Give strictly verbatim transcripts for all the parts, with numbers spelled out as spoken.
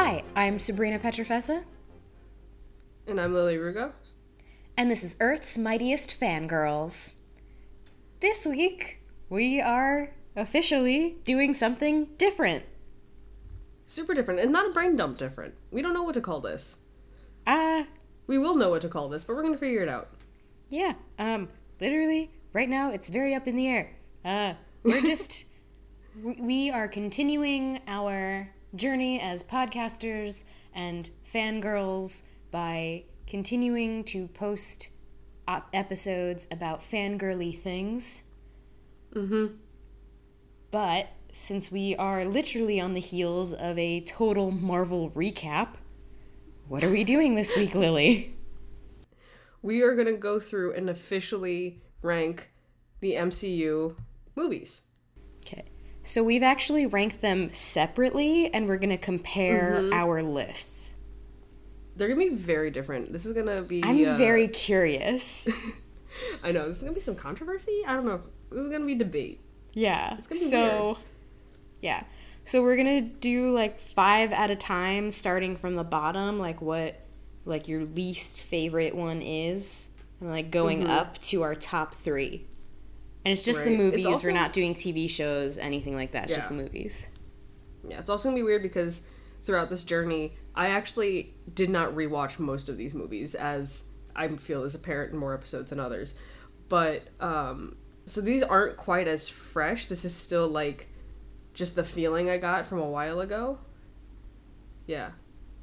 Hi, I'm Sabrina Petrofessa. And I'm Lily Rugo. And this is Earth's Mightiest Fangirls. This week, we are officially doing something different. Super different, and not a brain dump different. We don't know what to call this. Uh, We will know what to call this, but we're going to figure it out. yeah, um, literally, right now, it's very up in the air. Uh, we're just, we- we are continuing our journey as podcasters and fangirls by continuing to post op- episodes about fangirly things. Mm-hmm. But since we are literally on the heels of a total Marvel recap, what are we doing this week, Lily? We are going to go through and officially rank the M C U movies. Okay. So we've actually ranked them separately, and we're going to compare Mhm. our lists. They're going to be very different. This is going to be... I'm uh, very curious. I know, this is going to be some controversy? I don't know. This is going to be debate. Yeah. It's gonna be so, weird. yeah. So we're going to do like five at a time, starting from the bottom, like what like your least favorite one is, and like going Mhm. up to our top three. And it's just the Right. It's movies. also- We're not doing T V shows, anything like that. It's just the Yeah. movies. Yeah, it's also going to be weird because throughout this journey, I actually did not rewatch most of these movies, as I feel is apparent in more episodes than others. But, um, so these aren't quite as fresh. This is still, like, just the feeling I got from a while ago. Yeah.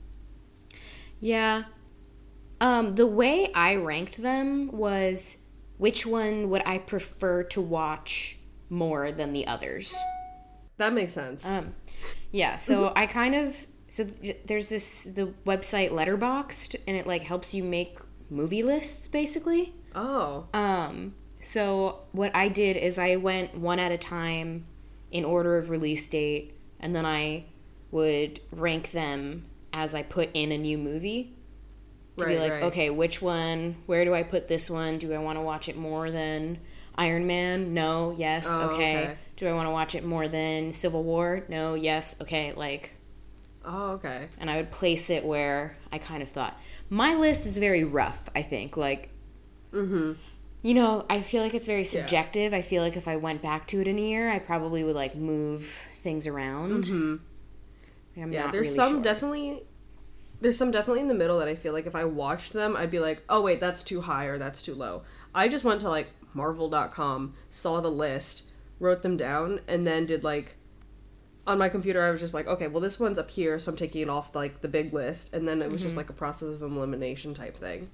Yeah. Um, the way I ranked them was which one would I prefer to watch more than the others. That makes sense. Um, yeah, so I kind of so th- there's this the website Letterboxd, and it like helps you make movie lists basically. oh. Um, so what I did is I went one at a time in order of release date, and then I would rank them as I put in a new movie. To be Right, like, right. okay, which one, where do I put this one? Do I want to watch it more than Iron Man? No, yes, Oh, okay. okay. Do I want to watch it more than Civil War? No, yes, okay, like, Oh, okay. and I would place it where I kind of thought. My list is very rough, I think. Like, Mm-hmm. you know, I feel like it's very subjective. I feel like if I went back to it in a year, I probably would, like, move things around. Mm-hmm. I'm Yeah, not there's really some sure. definitely... There's some definitely in the middle that I feel like if I watched them, I'd be like, oh wait, that's too high or that's too low. I just went to like marvel dot com, saw the list, wrote them down, and then did like, on my computer I was just like, okay, well this one's up here, so I'm taking it off like the big list, and then it was just Mm-hmm. like a process of elimination type thing.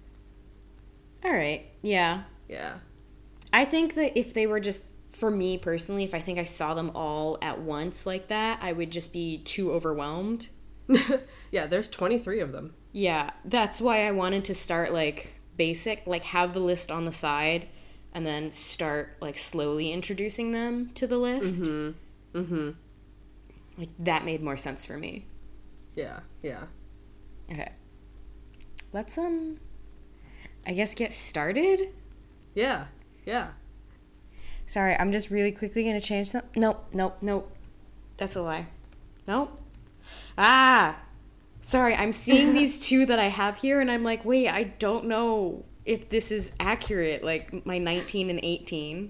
All right, yeah. Yeah. I think that if they were just, for me personally, if I think I saw them all at once like that, I would just be too overwhelmed. Yeah, there's twenty-three of them. Yeah, that's why I wanted to start like basic, like have the list on the side and then start like slowly introducing them to the list. Mm-hmm. Mm-hmm. Like that made more sense for me. Yeah, yeah. Okay. Let's um I guess get started. Yeah, yeah. Sorry, I'm just really quickly going to change some. Nope, nope, nope. That's a lie. Nope. Ah! Sorry, I'm seeing these two that I have here, and I'm like, wait, I don't know if this is accurate, like my nineteen and eighteen.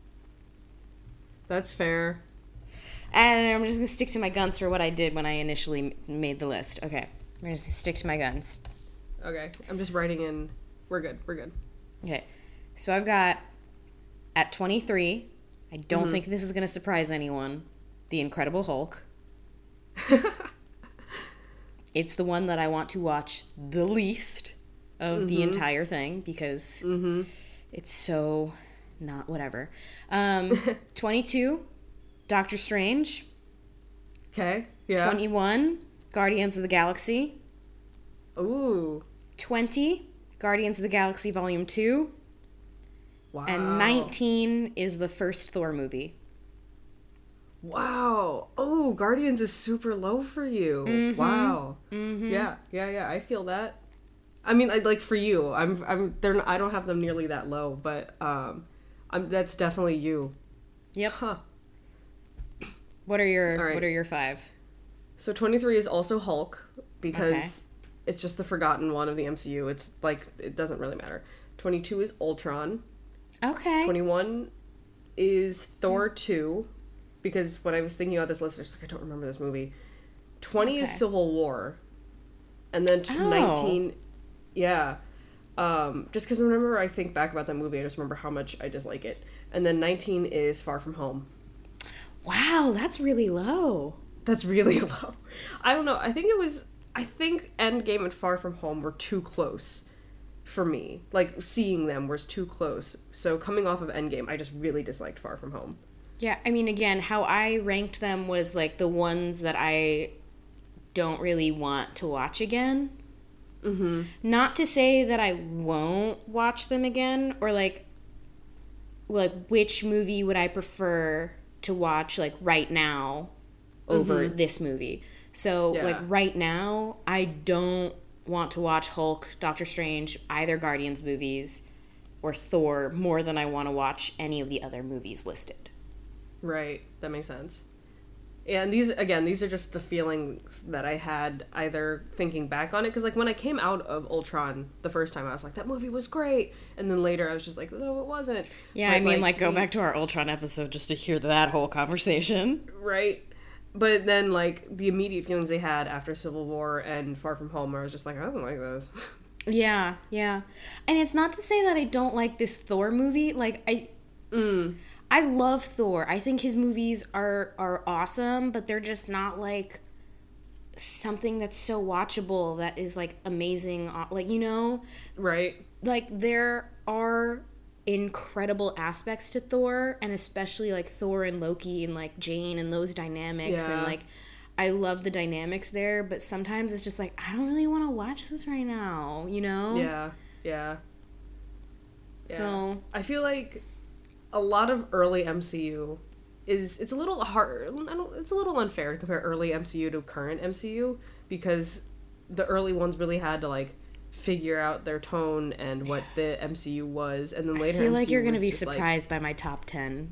That's fair. And I'm just going to stick to my guns for what I did when I initially m- made the list. Okay, I'm going to stick to my guns. Okay, I'm just writing in. We're good, we're good. Okay, so I've got, at twenty-three, I don't Mhm. think this is going to surprise anyone, The Incredible Hulk. It's the one that I want to watch the least of the entire thing because Mm-hmm. it's so not whatever. Um, twenty-two, Doctor Strange. Okay, yeah. twenty-one, Guardians of the Galaxy. Ooh. twenty, Guardians of the Galaxy Volume two. Wow. And nineteen is the first Thor movie. Wow. Oh, Guardians is super low for you. Mm-hmm. Wow. Mm-hmm. Yeah, yeah, yeah. I feel that. I mean, I, like for you, I'm, I'm. They're. I don't have them nearly that low, but um, I'm. That's definitely you. Yep. Huh. What are your All right. What are your five? So twenty-three is also Hulk because Okay. it's just the forgotten one of the M C U. It's like it doesn't really matter. twenty-two is Ultron. Okay. twenty-one is Thor two because when I was thinking about this list, I was like, I don't remember this movie. twenty is Okay. Civil War. And then t- Oh. nineteen, yeah. Um, just because whenever I think back about that movie, I just remember how much I dislike it. And then nineteen is Far From Home. Wow, that's really low. That's really low. I don't know. I think it was. I think Endgame and Far From Home were too close for me. Like, seeing them was too close. So, coming off of Endgame, I just really disliked Far From Home. Yeah, I mean, again, how I ranked them was like the ones that I don't really want to watch again. Mm-hmm. Not to say that I won't watch them again, or like, like which movie would I prefer to watch like right now over Mhm. this movie. So Yeah. like right now, I don't want to watch Hulk, Doctor Strange, either Guardians movies, or Thor more than I want to watch any of the other movies listed. Right. That makes sense. And these, again, these are just the feelings that I had either thinking back on it. Because, like, when I came out of Ultron the first time, I was like, that movie was great. And then later I was just like, no, it wasn't. Yeah, But, I mean, like, go the- back to our Ultron episode just to hear that whole conversation. Right. But then, like, the immediate feelings they had after Civil War and Far From Home, I was just like, I don't like those. Yeah, yeah. And it's not to say that I don't like this Thor movie. Like, I... Mm. I love Thor. I think his movies are are awesome, but they're just not like something that's so watchable that is like amazing. Like, you know, Right. like there are incredible aspects to Thor, and especially like Thor and Loki and like Jane and those dynamics, Yeah. and like I love the dynamics there, but sometimes it's just like I don't really want to watch this right now, you know? Yeah. Yeah. Yeah. So I feel like a lot of early M C U is it's a little hard. I don't, it's a little unfair to compare early M C U to current M C U because the early ones really had to like figure out their tone and what the M C U was, and then later I feel M C U like you're gonna was be just, like- surprised by my top ten.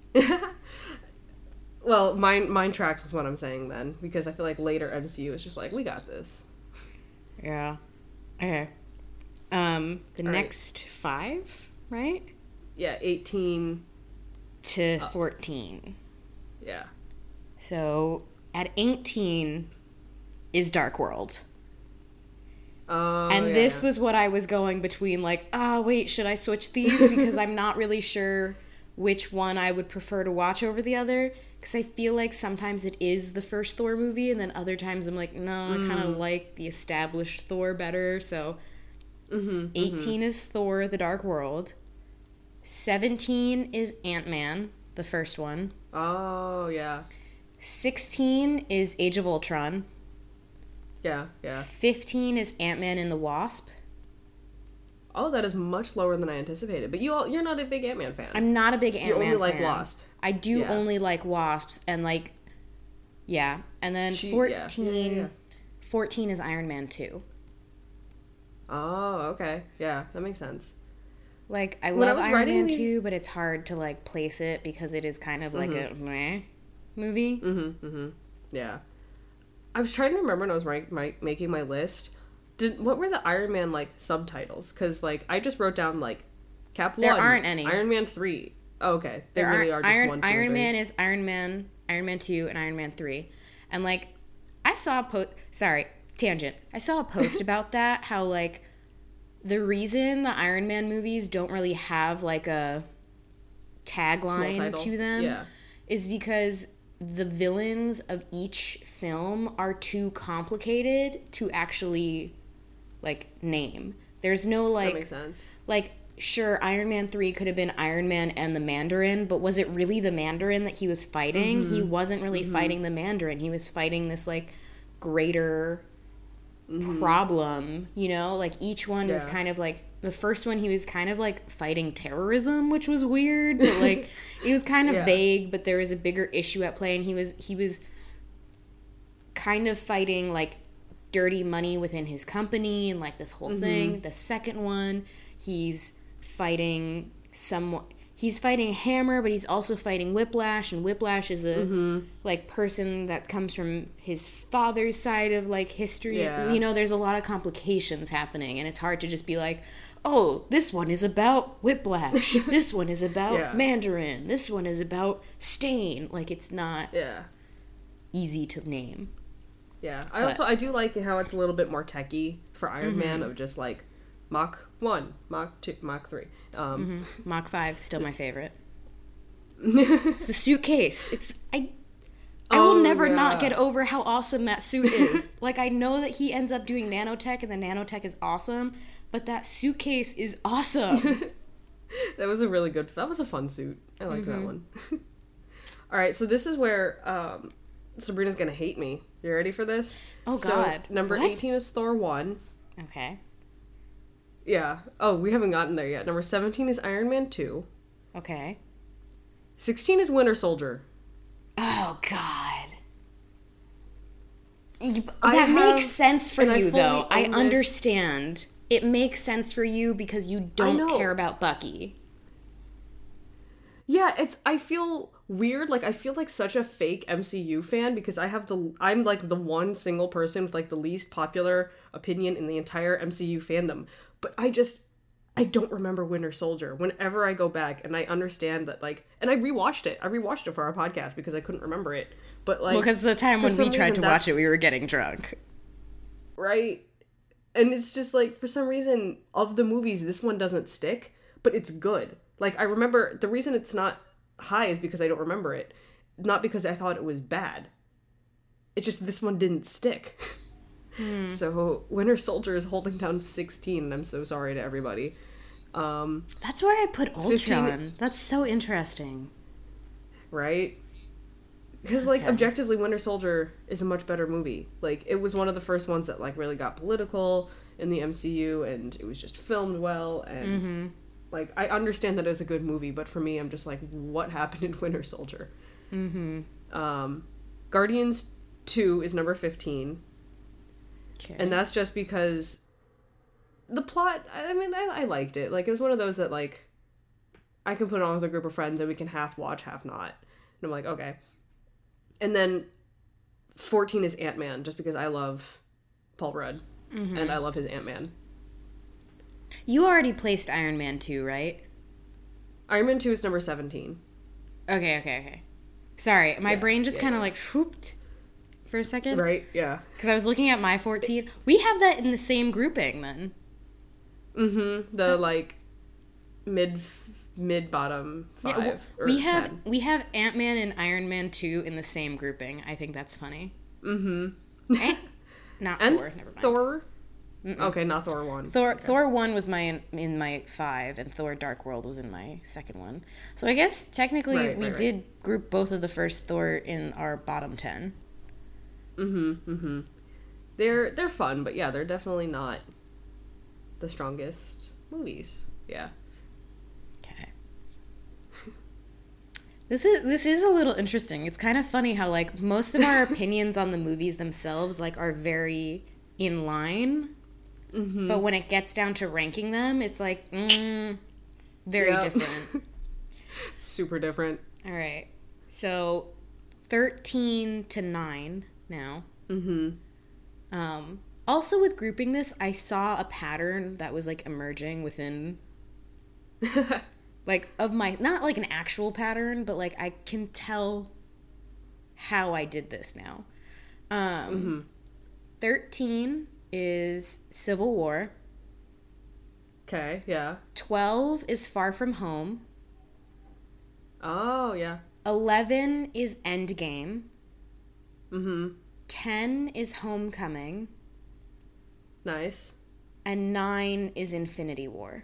Well, mine mine tracks with what I'm saying then because I feel like later M C U is just like we got this. Yeah. Okay. Um, the All right. next five, right? Yeah, eighteen. To fourteen. Yeah. So at eighteen is Dark World. Oh, and yeah, this yeah. was what I was going between, like, oh, wait, should I switch these? Because I'm not really sure which one I would prefer to watch over the other. Because I feel like sometimes it is the first Thor movie, and then other times I'm like, no, I kind of Mm. like the established Thor better. So Mhm, eighteen is Thor, The Dark World. seventeen is Ant-Man, the first one. Oh yeah. sixteen is Age of Ultron. Yeah, yeah. fifteen is Ant-Man and the Wasp. Oh, that is much lower than I anticipated. But you all, you're not a big Ant-Man fan. I'm not a big Ant-Man You only like fan. Wasp. I do Yeah. only like Wasps, and like, yeah. And then She- yeah. fourteen, Yeah, yeah, yeah. fourteen is Iron Man two. Oh, okay. Yeah, that makes sense. Like, I When I love was Iron writing Man these- two, but it's hard to like place it because it is kind of like a meh movie. Mm-hmm, mm-hmm. Yeah. I was trying to remember when I was writing, my, making my list. Did What were the Iron Man, like, subtitles? Because, like, I just wrote down, like, Cap There one, aren't any. Iron Man three. Oh, okay. They There really aren't- are just Iron one, two, Iron and three. Man is Iron Man, Iron Man two, and Iron Man three. And like, I saw a post. Sorry, tangent. I saw a post about that. How like the reason the Iron Man movies don't really have like a Small tagline title. to them Yeah. is because the villains of each film are too complicated to actually like name. There's no That like makes sense. like sure Iron Man three could have been Iron Man and the Mandarin, but was it really the Mandarin that he was fighting? Mm-hmm. He wasn't really fighting the Mandarin. He was fighting this like greater problem, you know? Like each one was Mm-hmm. Yeah. kind of like the first one he was kind of like fighting terrorism, which was weird, but like it was kind of Yeah. vague, but there was a bigger issue at play, and he was he was kind of fighting like dirty money within his company and like this whole Mm-hmm. thing. The second one, he's fighting someone he's fighting Hammer, but he's also fighting Whiplash, and Whiplash is a mm-hmm. like person that comes from his father's side of like history. Yeah. You know, there's a lot of complications happening, and it's hard to just be like, oh, this one is about Whiplash. This one is about yeah. Mandarin. This one is about Stain. Like, it's not yeah. easy to name. Yeah. I but, also, I do like how it's a little bit more techy for Iron mm-hmm. Man of just like Mach one, Mach two, Mach three. Um, mm-hmm. Mach five, still my favorite. It's the suitcase. It's I I will oh, never yeah. not get over how awesome that suit is. Like, I know that he ends up doing nanotech, and the nanotech is awesome, but that suitcase is awesome. That was a really good, that was a fun suit. I like mm-hmm. that one. All right, so this is where um, Sabrina's gonna hate me. You ready for this? Oh, God. So, number what? eighteen is Thor one. Okay. Yeah. Oh, we haven't gotten there yet. Number seventeen is Iron Man two. Okay. sixteen is Winter Soldier. Oh, God. You, that makes sense for you, though. I understand. It makes sense for you because you don't care about Bucky. Yeah, it's, I feel weird. Like, I feel like such a fake M C U fan because I have the, I'm like the one single person with like the least popular opinion in the entire M C U fandom. But I just, I don't remember Winter Soldier. Whenever I go back and I understand that, like, and I rewatched it. I rewatched it for our podcast because I couldn't remember it. But like, well, because the time when we tried to watch it, we were getting drunk, right? And it's just like, for some reason, of the movies, this one doesn't stick, but it's good. Like, I remember the reason it's not high is because I don't remember it, not because I thought it was bad. It's just this one didn't stick. Hmm. So Winter Soldier is holding down sixteen, and I'm so sorry to everybody. Um, That's where I put Ultron. fifteen That's so interesting. Right? Because, like, okay. objectively, Winter Soldier is a much better movie. Like, it was one of the first ones that, like, really got political in the M C U, and it was just filmed well, and, mm-hmm. like, I understand that it's a good movie, but for me, I'm just like, what happened in Winter Soldier? Mm-hmm. Um, Guardians two is number fifteen. Okay. And that's just because the plot, I mean, I, I liked it. Like, it was one of those that, like, I can put on with a group of friends and we can half watch, half not. And I'm like, okay. And then fourteen is Ant-Man, just because I love Paul Rudd. Mm-hmm. And I love his Ant-Man. You already placed Iron Man two, right? Iron Man two is number seventeen. Okay, okay, okay. Sorry, my yeah, brain just yeah, kind of yeah. like swooped for a second. Right, yeah. Because I was looking at my fourteen. We have that in the same grouping, then. Mm-hmm. The, like, mid... mid-bottom five. Yeah, well, we have ten. We have Ant-Man and Iron Man two in the same grouping. I think that's funny. Mm-hmm. And, not and Thor. Never mind. Thor? Mm-mm. Okay, not Thor one. Thor okay. Thor one was my in my five, and Thor Dark World was in my second one. So I guess technically right, we right, did right. group both of the first Thor in our bottom ten. Mm-hmm. Mm-hmm. They're they're fun, but yeah, they're definitely not the strongest movies. Yeah. Okay. This is this is a little interesting. It's kind of funny how, like, most of our opinions on the movies themselves, like, are very in line. Mm-hmm. But when it gets down to ranking them, it's like, mm, very yep. different. Super different. All right. So, thirteen to nine now. Mm-hmm. Um, also, with grouping this, I saw a pattern that was, like, emerging within... like, of my... Not, like, an actual pattern, but, like, I can tell how I did this now. Um, mm-hmm. thirteen is Civil War. Okay, yeah. twelve is Far From Home. Oh, yeah. eleven is Endgame. Mm-hmm. ten is Homecoming. Nice. And nine is Infinity War.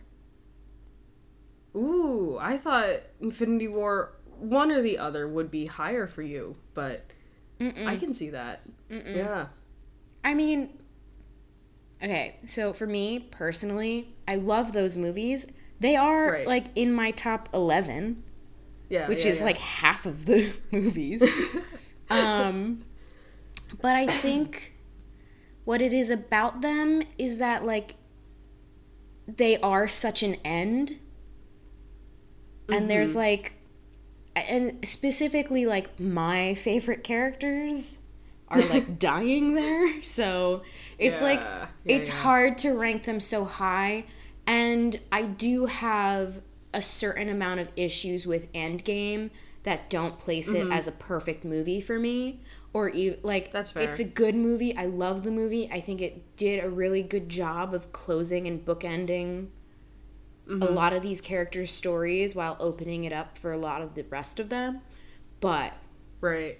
Ooh, I thought Infinity War, one or the other, would be higher for you, but Mm-mm. I can see that. Mm-mm. Yeah. I mean, okay, so for me, personally, I love those movies. They are, right. like, in my top eleven. Yeah, Which yeah, is, yeah. like, half of the movies. um, but I think what it is about them is that, like, they are such an end. and there's like, and specifically like my favorite characters are like dying there, so it's Yeah. like Yeah, it's yeah. hard to rank them so high. And I do have a certain amount of issues with Endgame that don't place it as a perfect movie for me, or even like That's fair. it's a good movie. I love the movie. I think it did a really good job of closing and bookending a lot of these characters' stories while opening it up for a lot of the rest of them. But Right.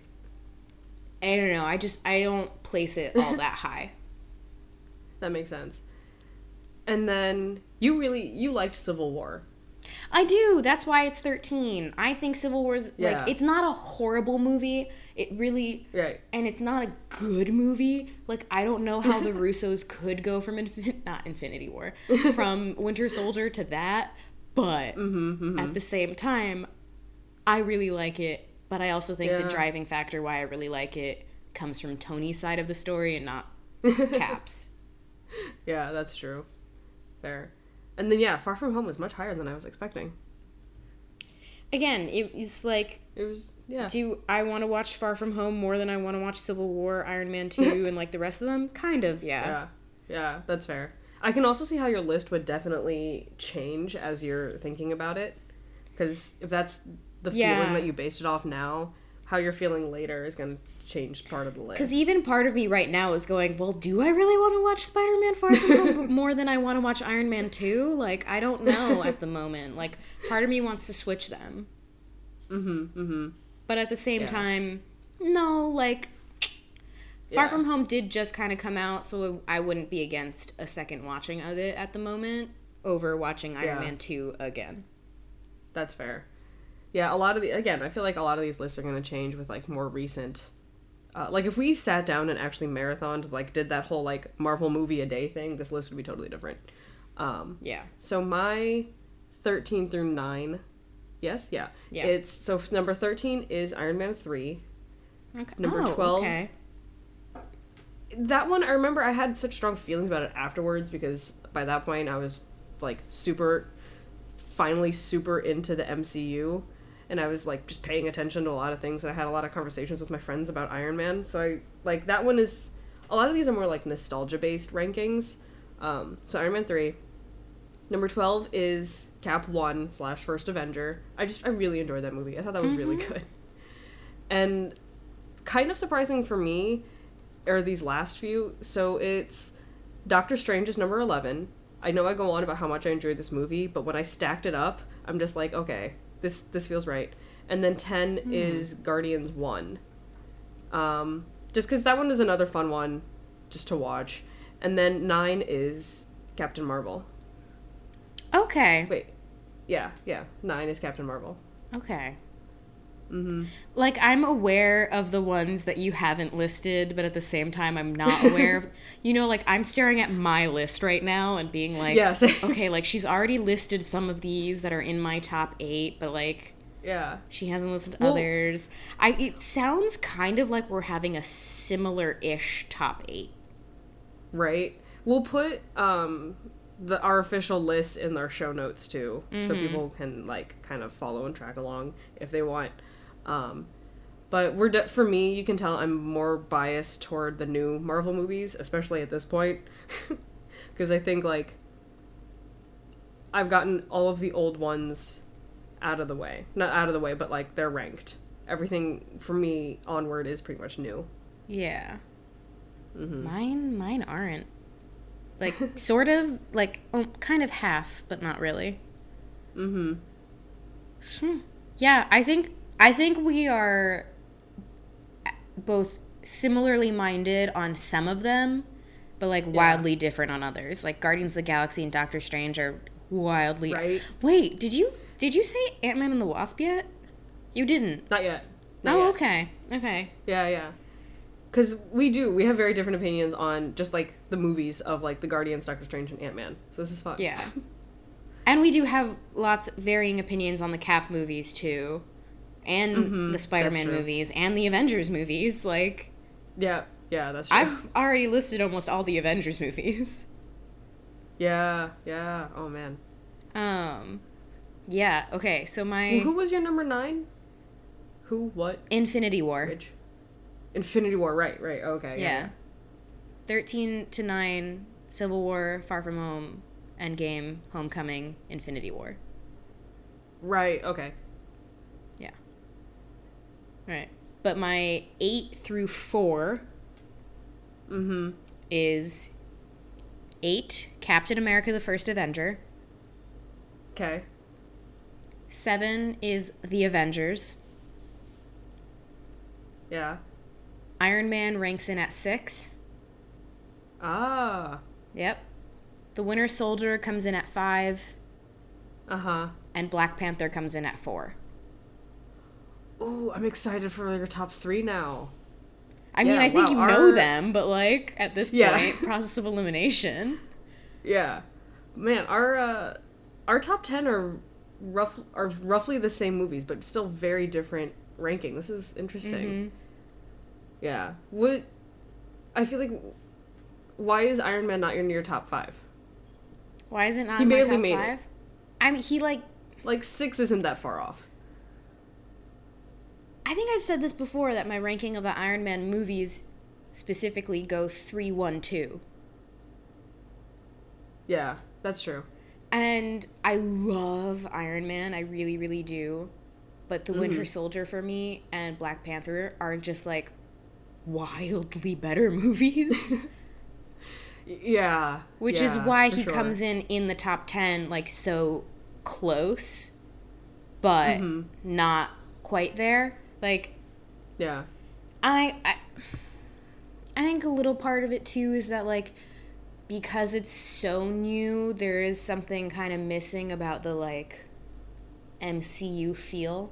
I don't know. I just I don't place it all that high. That makes sense. And then you really you liked Civil War. I do. That's why it's thirteen. I think Civil War's Yeah. like, it's not a horrible movie. It really, Right. and it's not a good movie. Like, I don't know how the Russos could go from infin- not Infinity War, from Winter Soldier to that, but Mm-hmm, mm-hmm. at the same time, I really like it. But I also think the Yeah. driving factor why I really like it comes from Tony's side of the story and not Cap's. Yeah, that's true. Fair. And then yeah, Far From Home was much higher than I was expecting. Again, it, it's like, It was yeah. do I want to watch Far From Home more than I want to watch Civil War, Iron Man two, and like the rest of them? Kind of, yeah. Yeah. Yeah, that's fair. I can also see how your list would definitely change as you're thinking about it. Because if that's the Yeah. feeling that you based it off now, how you're feeling later is going to change part of the list. Because even part of me right now is going, well, do I really want to watch Spider-Man Far From Home more than I want to watch Iron Man two? Like, I don't know at the moment. Like, part of me wants to switch them. Mm-hmm, mm-hmm. But at the same Yeah. time, no, like, Far Yeah. From Home did just kind of come out, so I wouldn't be against a second watching of it at the moment over watching Iron Yeah. Man two again. That's fair. Yeah, a lot of the again, I feel like a lot of these lists are going to change with like more recent. Uh, like if we sat down and actually marathoned, like did that whole like Marvel movie a day thing, this list would be totally different. Um, Yeah. so my thirteen through nine, yes, yeah, Yeah. It's so f- number thirteen is Iron Man three. Okay. Number oh, twelve. Okay. That one, I remember I had such strong feelings about it afterwards because by that point I was like super, finally super into the M C U. And I was like just paying attention to a lot of things, and I had a lot of conversations with my friends about Iron Man. So I like that one is a lot of these are more like nostalgia based rankings. Um, so Iron Man three, number twelve is Cap one slash First Avenger. I just I really enjoyed that movie. I thought that was really good. And kind of surprising for me are these last few. So it's Doctor Strange is number eleven. I know I go on about how much I enjoyed this movie, but when I stacked it up, I'm just like, okay, this this feels right. And then ten Hmm. is Guardians one. Um, just because that one is another fun one just to watch. And then nine is Captain Marvel. Okay. Wait. Yeah, yeah. nine is Captain Marvel. Okay. Mm-hmm. Like, I'm aware of the ones that you haven't listed, but at the same time, I'm not aware of... You know, like, I'm staring at my list right now and being like... Yes. okay, like, she's already listed some of these that are in my top eight, but, like... Yeah. She hasn't listed Well- others. I. It sounds kind of like we're having a similar-ish top eight. Right. We'll put um the our official list in our show notes too, so people can like kind of follow and track along if they want. Um, but we're de- for me, you can tell I'm more biased toward the new Marvel movies, especially at this point, because I think like I've gotten all of the old ones out of the way, not out of the way, but like they're ranked. Everything from me onward is pretty much new. Yeah. Mm-hmm. Mine, mine aren't. Like, sort of, like, oh, kind of half, but not really. Mm-hmm. Hmm. Yeah, I think I think we are both similarly minded on some of them, but like wildly different on others. Like Guardians of the Galaxy and Doctor Strange are wildly. Right. Wait, did you did you say Ant-Man and the Wasp yet? You didn't. Not yet. Not Oh, yet. okay. Okay. Yeah, yeah. Because we do. We have very different opinions on just, like, the movies of, like, the Guardians, Doctor Strange, and Ant-Man. So this is fun. Yeah. And we do have lots of varying opinions on the Cap movies, too. And Mhm, the Spider-Man that's true. movies. And the Avengers movies. Like, Yeah, yeah, that's true. I've already listed almost all the Avengers movies. Yeah, yeah. Oh, man. Um, Yeah, okay, so my... Who, who was your number nine? Who, what? Infinity War. Which? Infinity War, right, right, okay. Yeah. yeah. thirteen to nine, Civil War, Far From Home, Endgame, Homecoming, Infinity War. Right, okay. Yeah. Right. But my eight through four Mm-hmm. is eight, Captain America the First Avenger. Okay. Seven is The Avengers. Yeah. Iron Man ranks in at six. Ah. Yep. The Winter Soldier comes in at five. Uh-huh. And Black Panther comes in at four. Ooh, I'm excited for your top three now. I mean, yeah, I think wow, you our... know them, but like at this point, yeah. process of elimination. Yeah. Man, our uh, our top ten are rough are roughly the same movies, but still very different ranking. This is interesting. Mm-hmm. Yeah. What I feel like why is Iron Man not in your top five? Why is it not he in my barely top made five? It. I mean, he like like six isn't that far off. I think I've said this before that my ranking of the Iron Man movies specifically go three, one, two. Yeah, that's true. And I love Iron Man. I really, really do. But The mm-hmm. Winter Soldier for me and Black Panther are just like wildly better movies. Yeah. Which yeah, is why he sure. comes in in the top ten like so close, but mm-hmm. not quite there. Like, yeah. I, I I think a little part of it too is that like because it's so new, there is something kind of missing about the like M C U feel.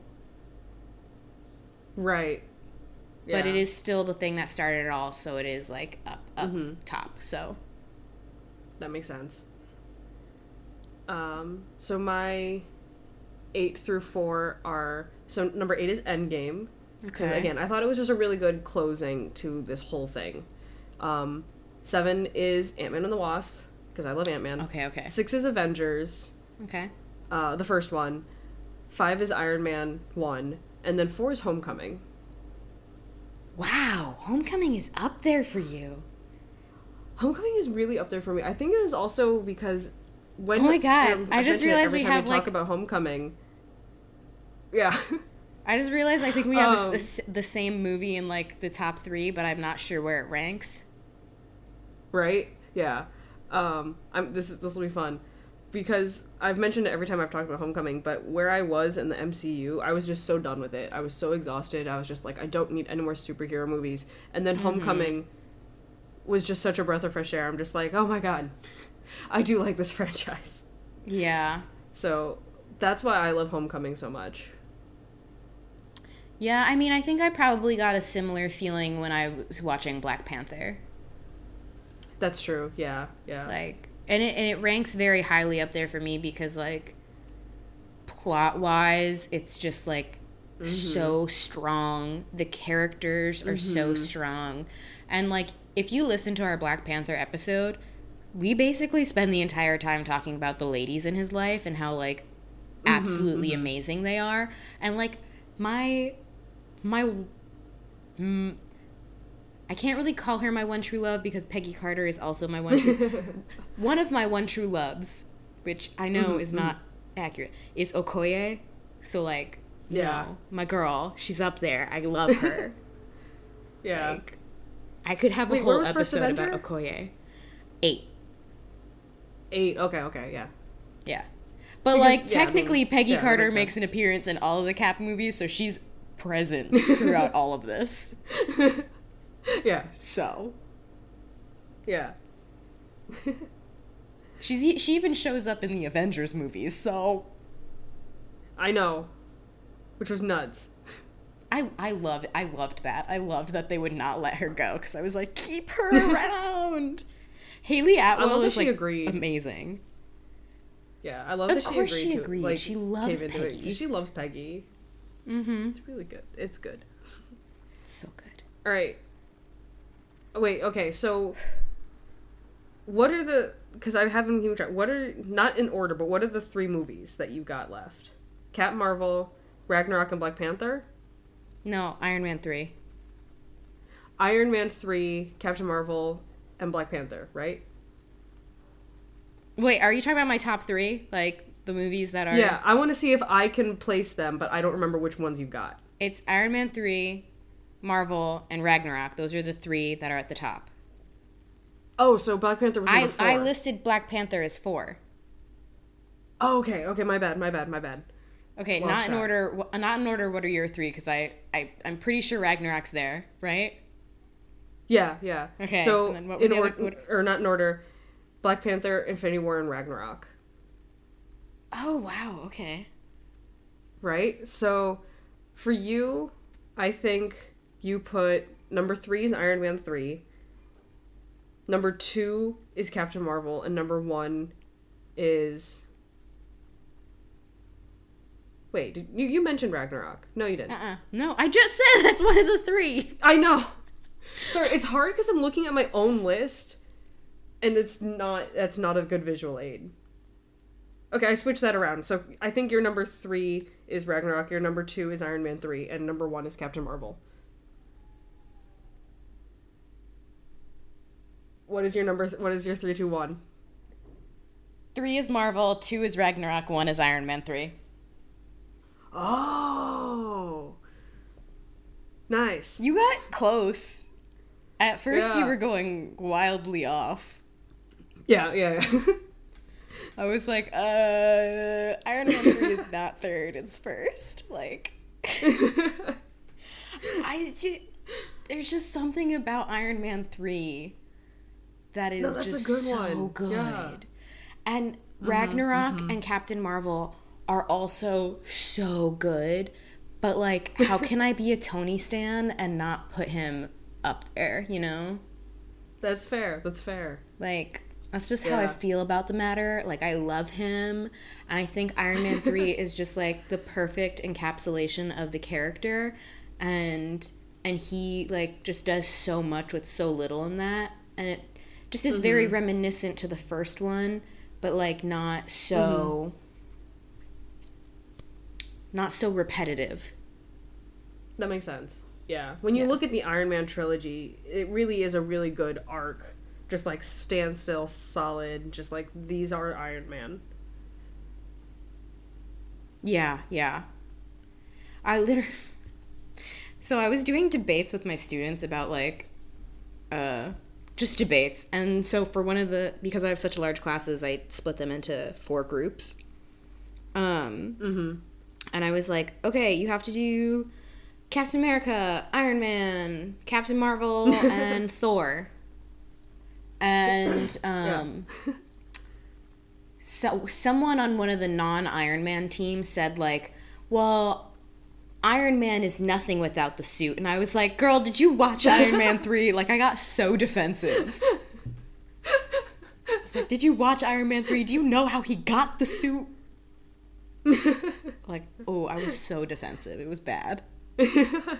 Right. Yeah. But it is still the thing that started it all, so it is like up up mm-hmm. top. So that makes sense. Um so my eight through four are so number eight is Endgame. Because okay. again, I thought it was just a really good closing to this whole thing. Um, seven is Ant-Man and the Wasp because I love Ant-Man. Okay, okay. Six is Avengers. Okay. Uh, the first one. Five is Iron Man one, and then four is Homecoming. Wow, Homecoming is up there for you. Homecoming is really up there for me. I think it is also because when oh my god, um, I just realized we have we like talk about Homecoming. Yeah. I just realized I think we have um, a, a, the same movie in like the top three, but I'm not sure where it ranks. Right? Yeah. Um, I'm. This is this will be fun because I've mentioned it every time I've talked about Homecoming. But where I was in the M C U, I was just so done with it. I was so exhausted. I was just like, I don't need any more superhero movies. And then mm-hmm. Homecoming was just such a breath of fresh air. I'm just like, oh my god, I do like this franchise. Yeah. So that's why I love Homecoming so much. Yeah, I mean, I think I probably got a similar feeling when I was watching Black Panther. That's true. Yeah, yeah. Like, and it and it ranks very highly up there for me because, like, plot-wise, it's just, like, mm-hmm. so strong. The characters are mm-hmm. so strong. And, like, if you listen to our Black Panther episode, we basically spend the entire time talking about the ladies in his life and how, like, absolutely mm-hmm, mm-hmm. amazing they are. And, like, my... My, mm, I can't really call her my one true love because Peggy Carter is also my one true, one of my one true loves, which I know mm-hmm, is not mm-hmm. accurate, is Okoye. So like, you yeah, know, my girl, she's up there. I love her. Yeah, like, I could have Wait, a whole episode about Okoye. Eight. Eight. Okay. Okay. Yeah. Yeah, but because, like yeah, technically, I mean, Peggy yeah, Carter makes an appearance in all of the Cap movies, so she's present throughout all of this. Yeah. So. Yeah. She's she even shows up in the Avengers movies, so. I know. Which was nuts. I I love I loved that. I loved that they would not let her go because I was like, keep her around. Haley Atwell is like agreed. amazing. Yeah, I love of that she agreed. Of course she to, agreed. Like, she loves Peggy. It. She loves Peggy. Mm-hmm. It's really good. It's good. It's so good. All right. Wait, okay, so what are the because I haven't even tried. What are, not in order, but what are the three movies that you got left? Captain Marvel, Ragnarok, and Black Panther? No, Iron Man three. Iron Man three, Captain Marvel, and Black Panther, right? Wait, are you talking about my top three? Like, the movies that are... Yeah, I want to see if I can place them, but I don't remember which ones you got. It's Iron Man three, Marvel, and Ragnarok. Those are the three that are at the top. Oh, so Black Panther was number I, four. I listed Black Panther as four. Oh, okay, okay, my bad, my bad, my bad. Okay, Lost not in track. order. Not in order. What are your three? Because I, I, I'm pretty sure Ragnarok's there, right? Yeah, yeah. Okay, So, and then what were in the order, other- what- or not in order, Black Panther, Infinity War, and Ragnarok. Oh wow. Okay. Right? So, for you, I think you put number three is Iron Man three. Number two is Captain Marvel, and number one is... Wait, did you, you mentioned Ragnarok. No, you didn't. Uh-uh. No, I just said that's one of the three. I know. Sorry, it's hard because I'm looking at my own list, and it's not, that's not a good visual aid. Okay, I switched that around. So I think your number three is Ragnarok, your number two is Iron Man three, and number one is Captain Marvel. What is your number, th- what is your three, two, one? Three is Marvel, two is Ragnarok, one is Iron Man three. Oh. Nice. You got close. At first, you Yeah. were going wildly off. Yeah, yeah, yeah. I was like, uh, Iron Man three is not third, it's first. Like, I just, there's just something about Iron Man three that is No, that's a just good so one. good. Yeah. And Ragnarok and Captain Marvel are also so good. But, like, how can I be a Tony stan and not put him up there, you know? That's fair, that's fair. Like, that's just how I Yeah. feel about the matter. Like, I love him. And I think Iron Man three is just, like, the perfect encapsulation of the character. And and he, like, just does so much with so little in that. And it just is very reminiscent to the first one, but, like, not so... not so repetitive. That makes sense. Yeah. When you Yeah. look at the Iron Man trilogy, it really is a really good arc. Just like stand still, solid, just like these are Iron Man. Yeah, yeah. I literally... So I was doing debates with my students about, like, uh, just debates. And so for one of the... Because I have such large classes, I split them into four groups. Um, Mm-hmm. And I was like, okay, you have to do Captain America, Iron Man, Captain Marvel, and Thor. And um, so someone on one of the non-Iron Man teams said, like, well, Iron Man is nothing without the suit. And I was like, girl, did you watch Iron Man three? Like, I got so defensive. I was like, did you watch Iron Man three? Do you know how he got the suit? Like, oh, I was so defensive. It was bad. But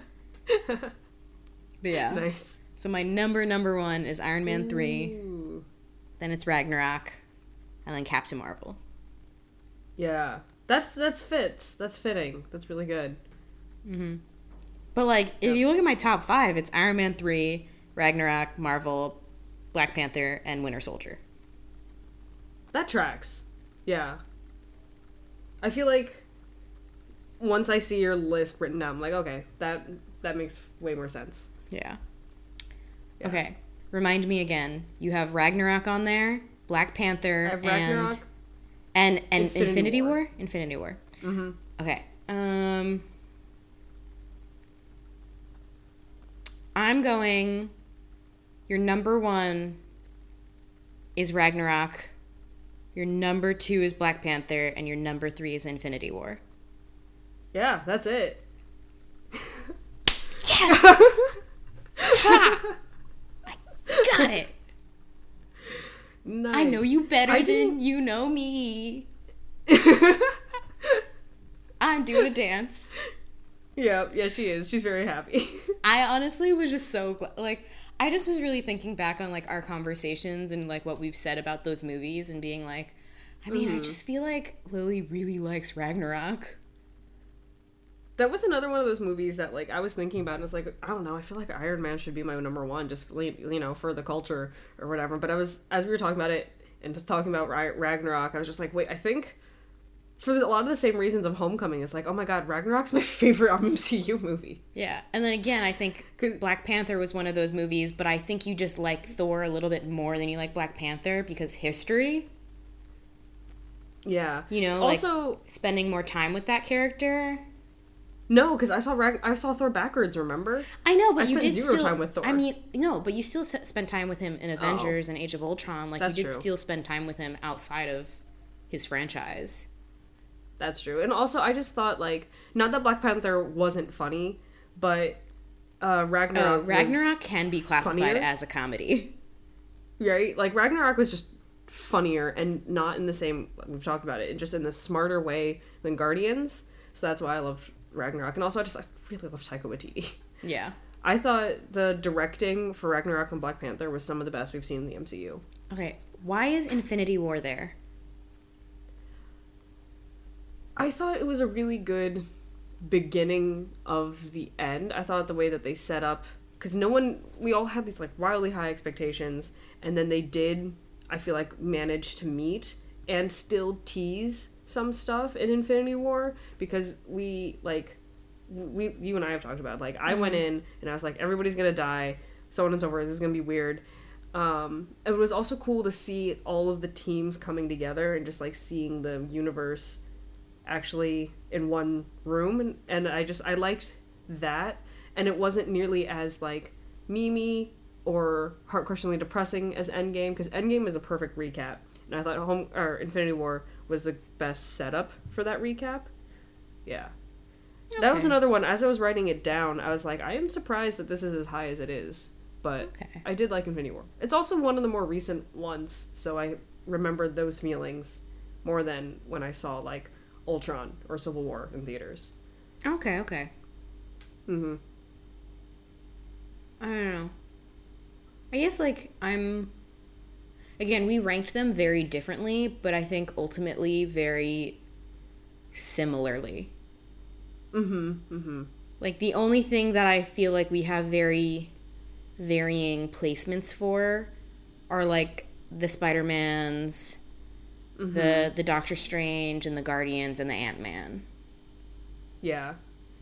yeah. Nice. So my number number one is Iron Man three. Ooh. Then it's Ragnarok. And then Captain Marvel. Yeah. That's that's fits. That's fitting. That's really good. Mm-hmm. But, like, if Yep. you look at my top five, it's Iron Man three, Ragnarok, Marvel, Black Panther, and Winter Soldier. That tracks. Yeah. I feel like once I see your list written down, I'm like, okay, that that makes way more sense. Yeah. Yeah. Okay. Remind me again. You have Ragnarok on there, Black Panther, I have Ragnarok. and and and Infinity Infinity, War. War? Infinity War. Mm-hmm. Okay. Um I'm going your number one is Ragnarok. Your number two is Black Panther, and your number three is Infinity War. Yeah, that's it. Yes! Ha! I got it. Nice. I know you better I than didn't- you know me. I'm doing a dance. Yeah, yeah, she is. She's very happy. I honestly was just so gl- like I just was really thinking back on like our conversations and like what we've said about those movies and being like, I mean, mm-hmm. I just feel like Lily really likes Ragnarok. That was another one of those movies that like I was thinking about and it's like, I don't know, I feel like Iron Man should be my number one just, you know, for the culture or whatever. But I was, as we were talking about it and just talking about Ragnarok, I was just like, wait, I think for a lot of the same reasons of Homecoming, it's like, oh my god, Ragnarok's my favorite M C U movie. Yeah, and then again, I think Black Panther was one of those movies, but I think you just like Thor a little bit more than you like Black Panther because history. Yeah. You know, also, like spending more time with that character. No, because I saw Rag- I saw Thor backwards, remember? I know, but I you did zero still. Time with Thor. I mean, no, but you still s- spent time with him in Avengers oh, and Age of Ultron. Like you did true. still spend time with him outside of his franchise. That's true. And also, I just thought, like, not that Black Panther wasn't funny, but uh, Ragnarok uh, Ragnarok can be classified funnier. as a comedy. Right? Like, Ragnarok was just funnier and not in the same, we've talked about it, just in the smarter way than Guardians. So that's why I loved Ragnarok. And also, I just I really love Taika Waititi. Yeah. I thought the directing for Ragnarok and Black Panther was some of the best we've seen in the M C U. Okay. Why is Infinity War there? I thought it was a really good beginning of the end. I thought the way that they set up, because no one, we all had these like wildly high expectations, and then they did, I feel like, manage to meet and still tease some stuff in Infinity War, because we, like, we, you and I have talked about, like, I mm-hmm. went in and I was like, everybody's gonna die, so on and so forth, this is gonna be weird. Um, it was also cool to see all of the teams coming together and just, like, seeing the universe actually in one room, and, and I just I liked that, and it wasn't nearly as like memey or heart-crushingly depressing as Endgame, because Endgame is a perfect recap, and I thought Home or Infinity War was the best setup for that recap. Yeah. Okay. That was another one. As I was writing it down, I was like, I am surprised that this is as high as it is, but okay. I did like Infinity War. It's also one of the more recent ones, so I remembered those feelings more than when I saw like Ultron or Civil War in theaters. Okay, okay. Mm-hmm. I don't know. I guess, like, I'm... Again, we ranked them very differently, but I think ultimately very similarly. Mm-hmm, mm-hmm. Like, the only thing that I feel like we have very varying placements for are, like, the Spider-Mans... Mm-hmm. The the Doctor Strange and the Guardians and the Ant-Man. Yeah.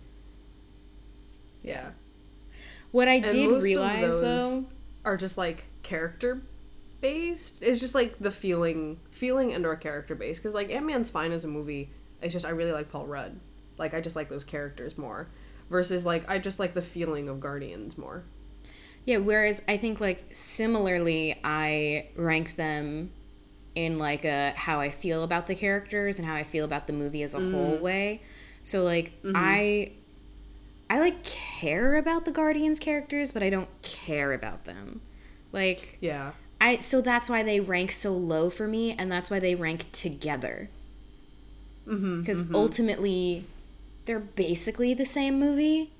Yeah. What I and did most realize, of those though... are just, like, character-based. It's just, like, the feeling feeling and or character-based. Because, like, Ant-Man's fine as a movie. It's just, I really like Paul Rudd. Like, I just like those characters more. Versus, like, I just like the feeling of Guardians more. Yeah, whereas I think, like, similarly, I ranked them... in like a how I feel about the characters and how I feel about the movie as a mm. whole way. So like mm-hmm. I I like care about the Guardians characters, but I don't care about them. Like yeah. I so that's why they rank so low for me, and that's why they rank together. Mhm. Cuz mm-hmm. ultimately they're basically the same movie.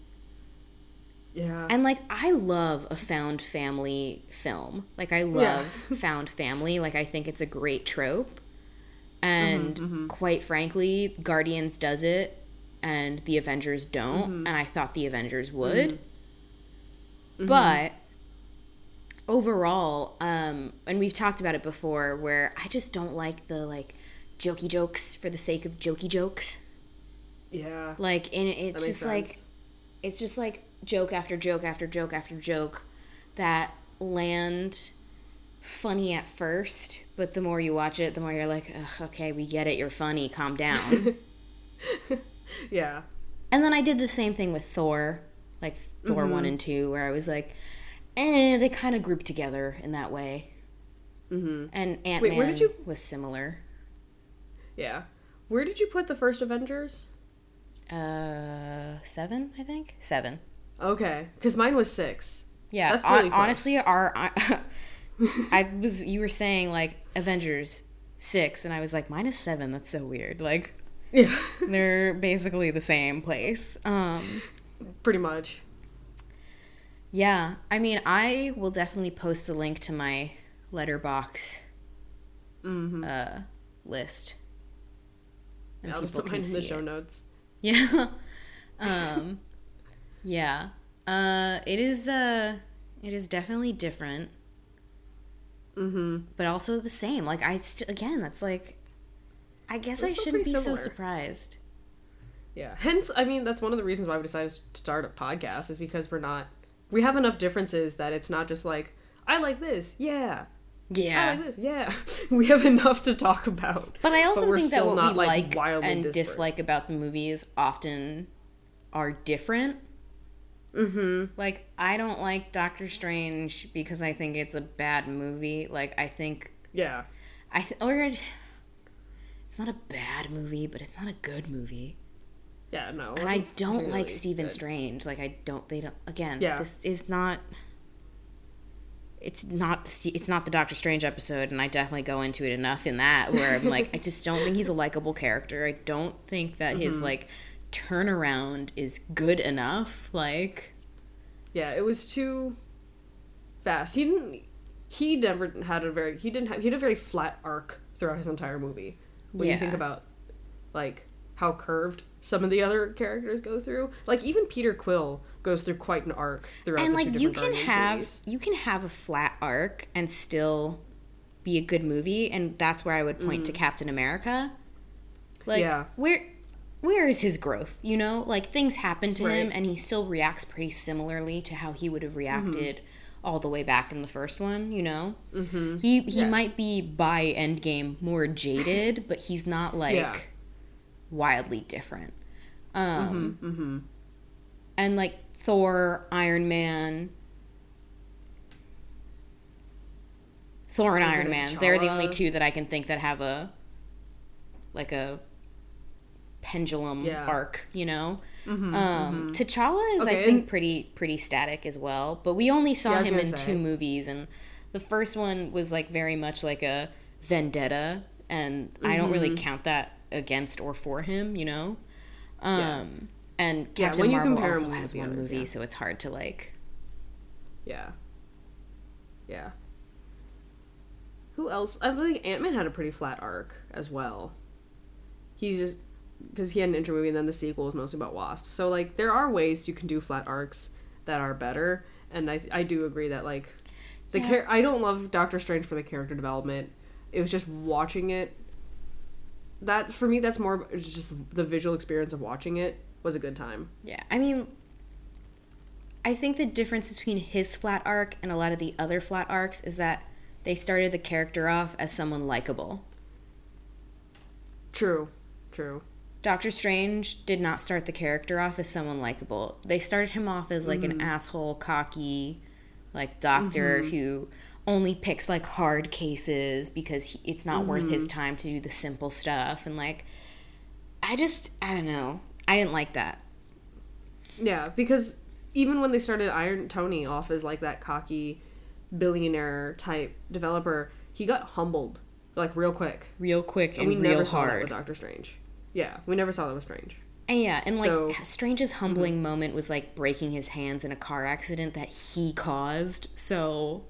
Yeah. And, like, I love a found family film. Like, I love yeah. found family. Like, I think it's a great trope. And, mm-hmm, mm-hmm. quite frankly, Guardians does it, and the Avengers don't. Mm-hmm. And I thought the Avengers would. Mm-hmm. But, overall, um, and we've talked about it before, where I just don't like the, like, jokey jokes for the sake of jokey jokes. Yeah. Like, and it's just, like, it's just, like, joke after joke after joke after joke that land funny at first, but the more you watch it, the more you're like, ugh, okay, we get it, you're funny, calm down. Yeah. And then I did the same thing with Thor, like Thor mm-hmm. one and two, where I was like, eh, they kind of grouped together in that way. Mm-hmm. And Ant-Man Wait, you... was similar. Yeah. Where did you put the first Avengers? Uh, seven, I think? Seven. Okay, because mine was six. Yeah, That's really on, honestly, our I, I was you were saying like Avengers six, and I was like, mine is seven. That's so weird. Like, yeah, they're basically the same place. Um, pretty much. Yeah, I mean, I will definitely post the link to my Letterbox Mm-hmm. uh, list. And Yeah, I'll just people put can mine in the see show it. notes. Yeah. um, yeah. Uh, it is, uh, it is definitely different, Mm-hmm. but also the same. Like, I, st- again, that's like, I guess They're I still shouldn't be pretty so similar. surprised. Yeah. Hence, I mean, that's one of the reasons why we decided to start a podcast, is because we're not, we have enough differences that it's not just like, I like this, yeah. I Yeah. like this, yeah. We have enough to talk about. But I also we're think that still what not, we like, like wildly and disparate. dislike about the movies often are different. Mm-hmm. Like, I don't like Doctor Strange because I think it's a bad movie. Like, I think Yeah. I th- or it's not a bad movie, but it's not a good movie. Yeah, no. it And I wasn't don't like particularly Stephen good. Strange. Like, I don't. They don't. Again, Yeah. this is not. It's not. the Ste- It's not the Doctor Strange episode, and I definitely go into it enough in that where I'm like, I just don't think he's a likable character. I don't think that Mm-hmm. his like turnaround is good enough. Like, Yeah, it was too fast. He didn't. He never had a very. He didn't have. He had a very flat arc throughout his entire movie. When Yeah. you think about, like, how curved some of the other characters go through. Like, even Peter Quill goes through quite an arc throughout. and the like two you different can Guardians have movies. you can have a flat arc and still be a good movie, and that's where I would point to Captain America. Like, Yeah. where where is his growth? You know, like things happen to him, Right. and he still reacts pretty similarly to how he would have reacted all the way back in the first one. You know, Mm-hmm. he he Yeah. might be by Endgame more jaded, but he's not like Yeah. wildly different. Um, Mm-hmm. Mm-hmm. and like Thor, Iron Man, Thor and Like, Iron is it Man. They're the only T'Challa? two that I can think that have a like a pendulum Yeah. arc, you know. Mm-hmm. Um, T'Challa is, Okay, I think, and- pretty pretty static as well. But we only saw Yeah, I was him gonna in say. two movies, and the first one was like very much like a vendetta, and I don't really Mm-hmm. count that against or for him, you know. Um, Yeah. And Yeah, Captain when you Marvel compare also him with has the one others, movie, yeah. so it's hard to like. Yeah. Yeah. Who else? I believe Ant-Man had a pretty flat arc as well. He's just because he had an intro movie and then the sequel was mostly about wasps. So like there are ways you can do flat arcs that are better, and I I do agree that like the Yeah. char- I don't love Doctor Strange for the character development. It was just watching it. That for me, that's more it's just the visual experience of watching it was a good time. Yeah, I mean, I think the difference between his flat arc and a lot of the other flat arcs is that they started the character off as someone likable. True, true. Doctor Strange did not start the character off as someone likable. They started him off as like an asshole, cocky, like doctor who only picks like hard cases because he, it's not worth his time to do the simple stuff. And like, I just, I don't know. I didn't like that. Yeah, because even when they started Iron Tony off as like that cocky billionaire type developer, he got humbled like real quick. Real quick and, And we real never saw that hard. with Doctor Strange. Yeah, we never saw that with Strange. And yeah, and like So- Strange's humbling moment was like breaking his hands in a car accident that he caused. So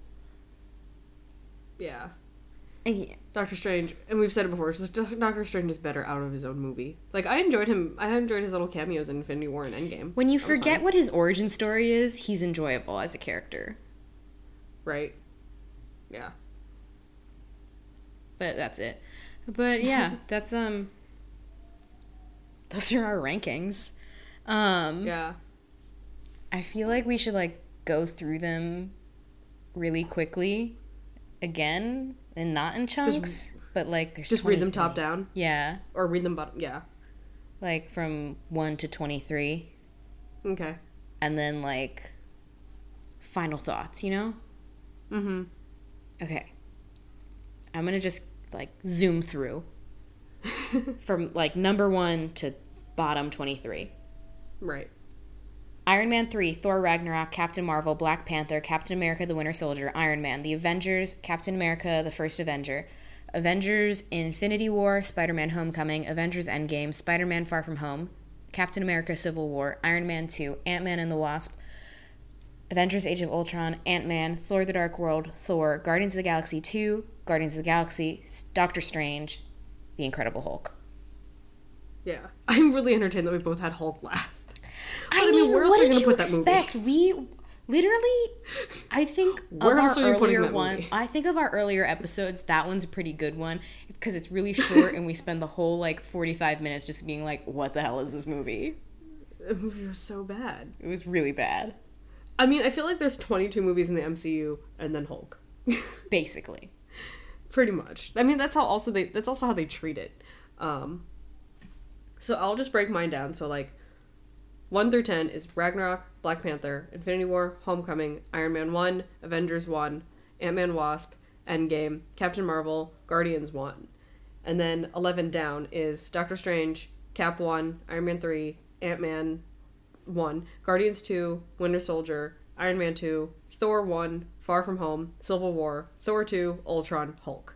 Yeah. yeah, Doctor Strange, and we've said it before, it's just Doctor Strange is better out of his own movie. Like, I enjoyed him, I enjoyed his little cameos in Infinity War and Endgame. when you That was forget fun, what his origin story is, he's enjoyable as a character. right? Yeah. But that's it. But yeah, that's um those are our rankings. Um Yeah. I feel like we should like go through them really quickly again and not in chunks, but like there's Just read them twenty-three. top down, Yeah, or read them bottom, yeah. like from one to twenty-three, Okay. and then like final thoughts, you know? Mm-hmm. Okay. I'm going to just like zoom through from like number one to bottom twenty-three. Right. Iron Man three, Thor Ragnarok, Captain Marvel, Black Panther, Captain America the Winter Soldier, Iron Man, The Avengers, Captain America the First Avenger, Avengers Infinity War, Spider-Man Homecoming, Avengers Endgame, Spider-Man Far From Home, Captain America Civil War, Iron Man two, Ant-Man and the Wasp, Avengers Age of Ultron, Ant-Man, Thor the Dark World, Thor, Guardians of the Galaxy two, Guardians of the Galaxy, Doctor Strange, The Incredible Hulk. Yeah. I'm really entertained that we both had Hulk last. But, I, I mean, mean, where else what are you did going you to put that expect? movie? We literally, I think Where of else our are you putting earlier that one, movie? I think of our earlier episodes, that one's a pretty good one because it's really short and we spend the whole like forty-five minutes just being like, what the hell is this movie? The movie was so bad. It was really bad. I mean, I feel like there's twenty-two movies in the M C U and then Hulk. Basically. Pretty much. I mean, that's how also they that's also how they treat it. Um, so I'll just break mine down. So like one through ten is Ragnarok, Black Panther, Infinity War, Homecoming, Iron Man one, Avengers one, Ant-Man Wasp, Endgame, Captain Marvel, Guardians one. And then eleven down is Doctor Strange, Cap one, Iron Man three, Ant-Man one, Guardians two, Winter Soldier, Iron Man two, Thor one, Far From Home, Civil War, Thor two, Ultron, Hulk.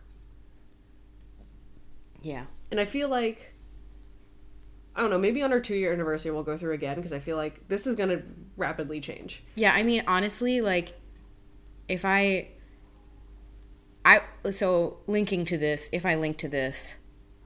Yeah. And I feel like, I don't know, maybe on our two-year anniversary we'll go through again, because I feel like this is going to rapidly change. Yeah, I mean, honestly, like, if I... I so, linking to this, if I link to this,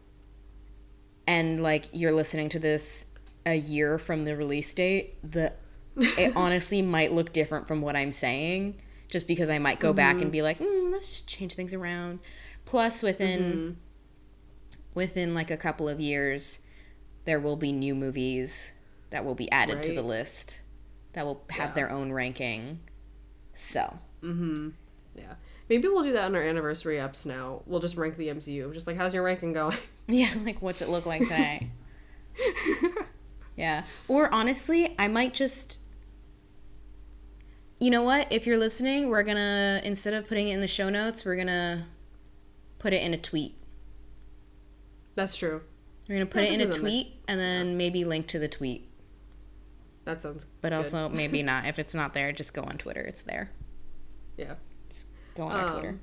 and, like, you're listening to this a year from the release date, the it honestly might look different from what I'm saying, just because I might go mm-hmm. back and be like, mm, let's just change things around. Plus, within... Mm-hmm. within like a couple of years, there will be new movies that will be added right. to the list that will have yeah. their own ranking. So. Mm-hmm. Yeah. Maybe we'll do that on our anniversary eps now. We'll just rank the M C U. Just like, how's your ranking going? Yeah, like, what's it look like today? Yeah. Or honestly, I might just... You know what? If you're listening, we're gonna, instead of putting it in the show notes, we're gonna put it in a tweet. That's true. We're going to put yeah, it in a tweet the... and then yeah. maybe link to the tweet. That sounds But good. Also, maybe not. If it's not there, just go on Twitter. It's there. Yeah. Just go on um, our Twitter.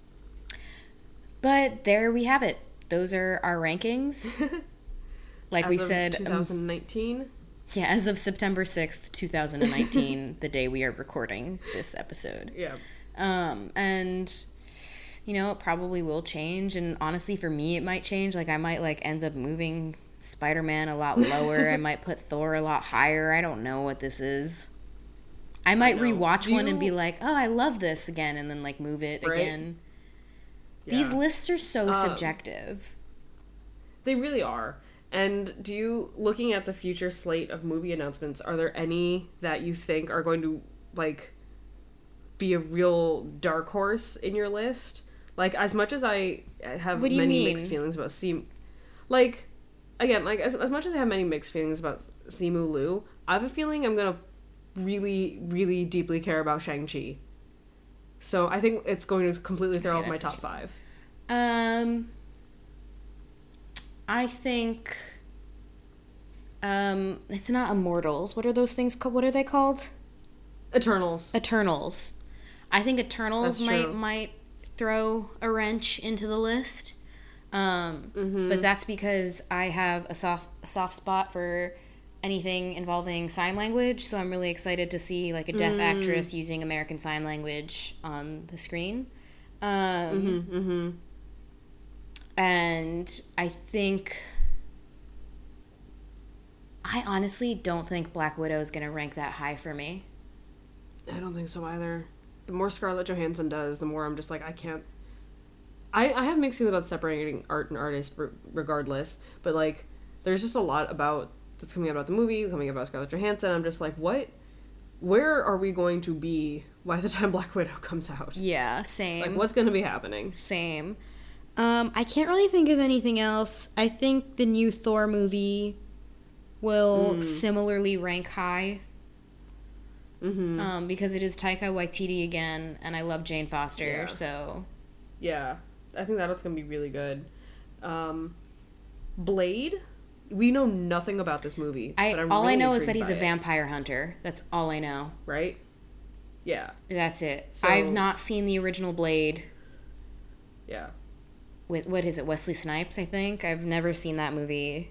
But there we have it. Those are our rankings. Like as we of said... twenty nineteen? Um, yeah, as of September sixth, twenty nineteen, the day we are recording this episode. Yeah. Um, and... You know, it probably will change, and honestly, for me, it might change. Like, I might, like, end up moving Spider-Man a lot lower. I might put Thor a lot higher. I don't know what this is. I might I rewatch one you... and be like, oh, I love this again, and then, like, move it right? again. Yeah. These lists are so um, subjective. They really are. And do you, looking at the future slate of movie announcements, are there any that you think are going to, like, be a real dark horse in your list? Like, as much as I have many mean? mixed feelings about Simu... Like, again, like, as, as much as I have many mixed feelings about Simu Liu, I have a feeling I'm gonna really, really deeply care about Shang-Chi. So I think it's going to completely throw okay, off my top five. Um... I think... Um, it's not Immortals. What are those things called? What are they called? Eternals. Eternals. I think Eternals might might throw a wrench into the list. Um, mm-hmm. But that's because I have a soft a soft spot for anything involving sign language, so I'm really excited to see like a deaf mm. actress using American Sign Language on the screen. Um, mm-hmm, mm-hmm. And I think... I honestly don't think Black Widow is going to rank that high for me. I don't think so either. The more Scarlett Johansson does, the more I'm just like, I can't... I, I have mixed feelings about separating art and artist r- regardless, but, like, there's just a lot about that's coming out about the movie, coming out about Scarlett Johansson. I'm just like, what? Where are we going to be by the time Black Widow comes out? Yeah, same. Like, what's going to be happening? Same. Um, I can't really think of anything else. I think the new Thor movie will mm. similarly rank high. Mm-hmm. Um, because it is Taika Waititi again, and I love Jane Foster, yeah. so... Yeah, I think that's going to be really good. Um, Blade? We know nothing about this movie. I, but I'm all really I know is that he's a it. vampire hunter. That's all I know. Right? Yeah. That's it. So, I've not seen the original Blade. Yeah. With, what is it, Wesley Snipes, I think? I've never seen that movie.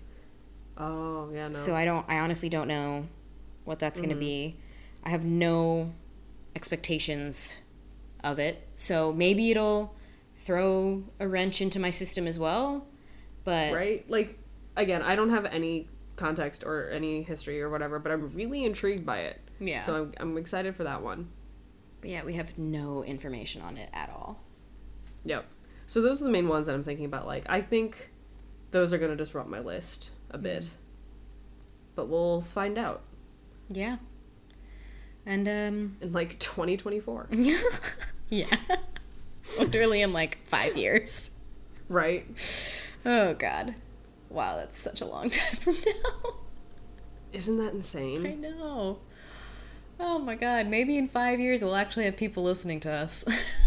Oh, yeah, no. So I don't, I honestly don't know what that's mm-hmm. going to be. I have no expectations of it. So maybe it'll throw a wrench into my system as well. But right? Like, again, I don't have any context or any history or whatever, but I'm really intrigued by it. Yeah. So I'm, I'm excited for that one. But yeah, we have no information on it at all. Yep. So those are the main ones that I'm thinking about. Like, I think those are going to disrupt my list a bit. Mm. But we'll find out. Yeah. And, um... in, like, twenty twenty-four. Yeah. Literally in, like, five years. Right. Oh, God. Wow, that's such a long time from now. Isn't that insane? I know. Oh, my God. Maybe in five years we'll actually have people listening to us.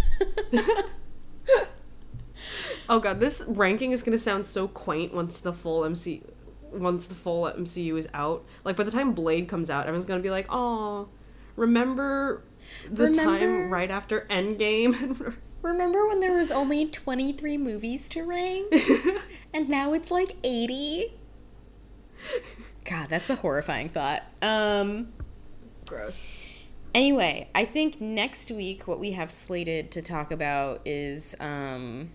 Oh, God. This ranking is going to sound so quaint once the full M C... once the full M C U is out. Like, by the time Blade comes out, everyone's going to be like, "Aw, remember the remember, time right after Endgame?" Remember when there was only twenty-three movies to rank? And now it's like eighty? God, that's a horrifying thought. Um, Gross. Anyway, I think next week what we have slated to talk about is, um...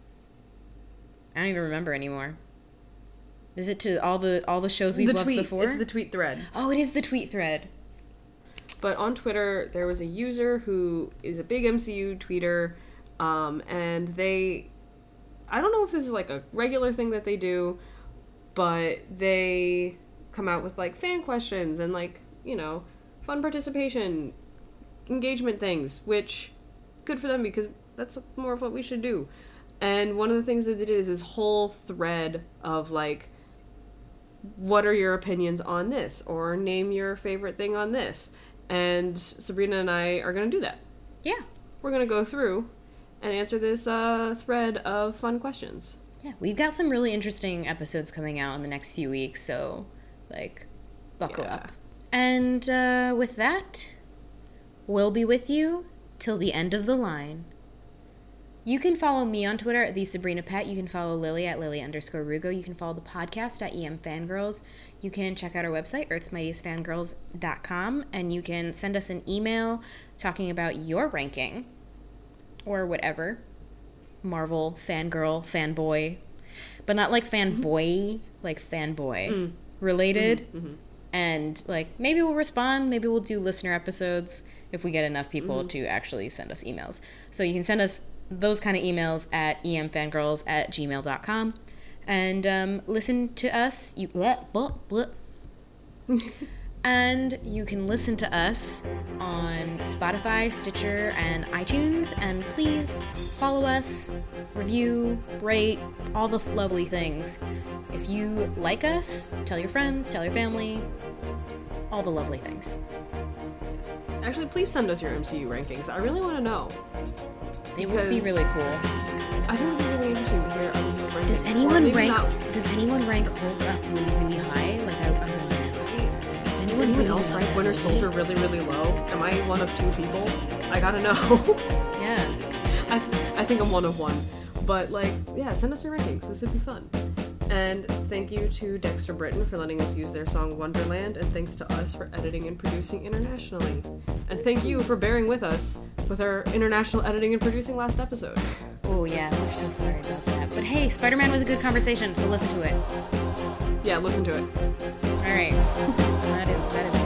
I don't even remember anymore. Is it to all the all the shows we've the loved tweet. before? It's the tweet thread. Oh, it is the tweet thread. But on Twitter, there was a user who is a big M C U tweeter, um, and they... I don't know if this is, like, a regular thing that they do, but they come out with, like, fan questions and, like, you know, fun participation, engagement things, which, good for them because that's more of what we should do. And one of the things that they did is this whole thread of, like, what are your opinions on this? Or name your favorite thing on this. And Sabrina and I are going to do that. Yeah. We're going to go through and answer this uh, thread of fun questions. Yeah, we've got some really interesting episodes coming out in the next few weeks, so, like, buckle yeah. up. And uh, with that, we'll be with you till the end of the line. You can follow me on Twitter at the Sabrina Pet. You can follow Lily at Lily underscore Rugo. You can follow the podcast at E M Fangirls. You can check out our website, earth's mightiest fangirls dot com, and you can send us an email talking about your ranking or whatever. Marvel, fangirl, fanboy. But not like fanboy, mm-hmm. like fanboy mm. related. Mm-hmm. Mm-hmm. And like maybe we'll respond, maybe we'll do listener episodes if we get enough people mm-hmm. to actually send us emails. So you can send us those kind of emails at emfangirls at gmail dot com and um, listen to us. You blah, blah, blah. And you can listen to us on Spotify, Stitcher, and iTunes. And please follow us, review, rate, all the lovely things. If you like us, tell your friends, tell your family, all the lovely things. Yes. Actually, please send us your M C U rankings. I really want to know. They would be really cool. I think it would be really interesting to hear other people's rankings. Does anyone rank? Not. Does anyone rank Hulk up really, really high? Like I, I don't know. Does anyone, does anyone really else rank Winter Soldier really, really low? Am I one of two people? I gotta know. Yeah. I I think I'm one of one. But like, yeah, send us your rankings. This would be fun. And thank you to Dexter Britain for letting us use their song Wonderland, and thanks to us for editing and producing internationally. And thank you for bearing with us with our international editing and producing last episode. Oh yeah, we're so sorry about that. But hey, Spider-Man was a good conversation, so listen to it. Yeah, listen to it. All right. That is that is